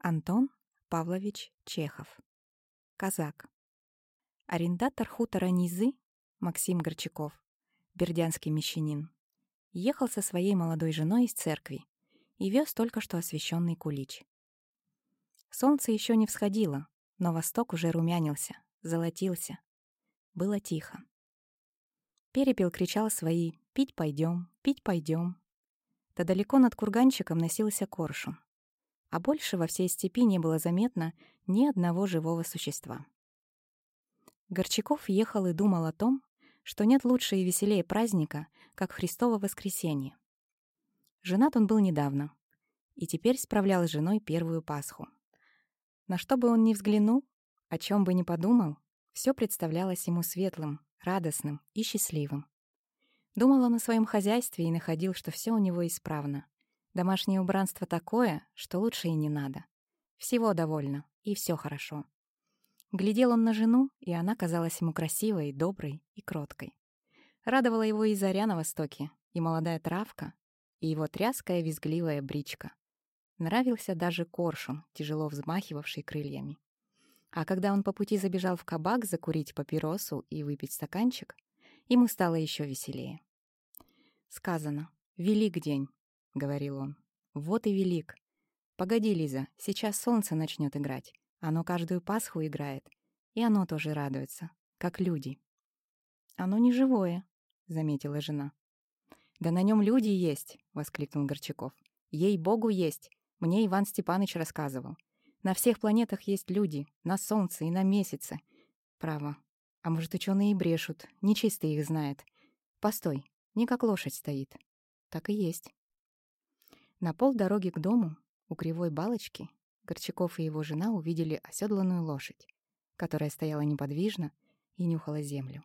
Антон Павлович Чехов. Казак. Арендатор хутора Низы Максим Горчаков, бердянский мещанин, ехал со своей молодой женой из церкви и вез только что освященный кулич. Солнце еще не всходило, но восток уже румянился, золотился. Было тихо. Перепел кричал свои «Пить пойдем, пить пойдем». Да далеко над курганчиком носился коршун. А больше во всей степи не было заметно ни одного живого существа. Горчаков ехал и думал о том, что нет лучше и веселее праздника, как Христово воскресенье. Женат он был недавно, и теперь справлял с женой первую Пасху. На что бы он ни взглянул, о чем бы ни подумал, все представлялось ему светлым, радостным и счастливым. Думал он о своем хозяйстве и находил, что все у него исправно. Домашнее убранство такое, что лучше и не надо. Всего довольно, и все хорошо. Глядел он на жену, и она казалась ему красивой, доброй и кроткой. Радовала его и заря на востоке, и молодая травка, и его тряская визгливая бричка. Нравился даже коршун, тяжело взмахивавший крыльями. А когда он по пути забежал в кабак закурить папиросу и выпить стаканчик, ему стало еще веселее. «Сказано, велик день», — говорил он. «Вот и велик. Погоди, Лиза, сейчас солнце начнет играть. Оно каждую Пасху играет. И оно тоже радуется, как люди». «Оно не живое», — заметила жена. «Да на нем люди есть», — воскликнул Горчаков. «Ей-богу, есть. Мне Иван Степаныч рассказывал. На всех планетах есть люди, на Солнце и на Месяце. Право. А может, ученые и брешут, нечистый их знает. Постой, не как лошадь стоит. Так и есть». На полдороги к дому, у кривой балочки, Горчаков и его жена увидели оседланную лошадь, которая стояла неподвижно и нюхала землю.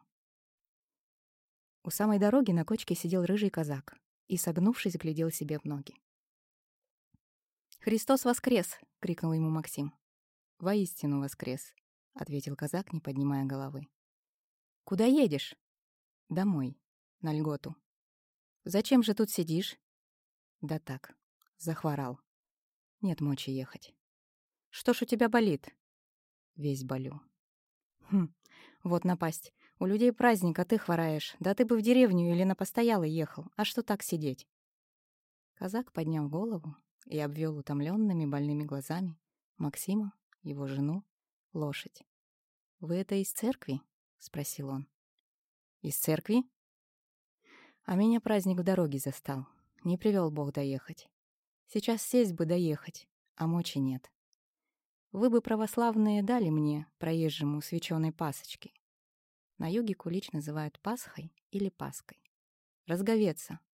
У самой дороги на кочке сидел рыжий казак и, согнувшись, глядел себе в ноги. «Христос воскрес!» — крикнул ему Максим. «Воистину воскрес!» — ответил казак, не поднимая головы. «Куда едешь?» «Домой, на льготу». «Зачем же тут сидишь?» «Да так, захворал. Нет мочи ехать». «Что ж у тебя болит?» «Весь болю». «Хм, вот напасть. У людей праздник, а ты хвораешь. Да ты бы в деревню или на постоялый ехал. А что так сидеть?» Казак поднял голову и обвел утомленными больными глазами Максима, его жену, лошадь. «Вы это из церкви?» — спросил он. «Из церкви?» «А меня праздник в дороге застал. Не привел Бог доехать. Сейчас сесть бы доехать, а мочи нет. Вы бы, православные, дали мне, проезжему, свеченой пасочки». На юге кулич называют Пасхой или Паской. Разговеться,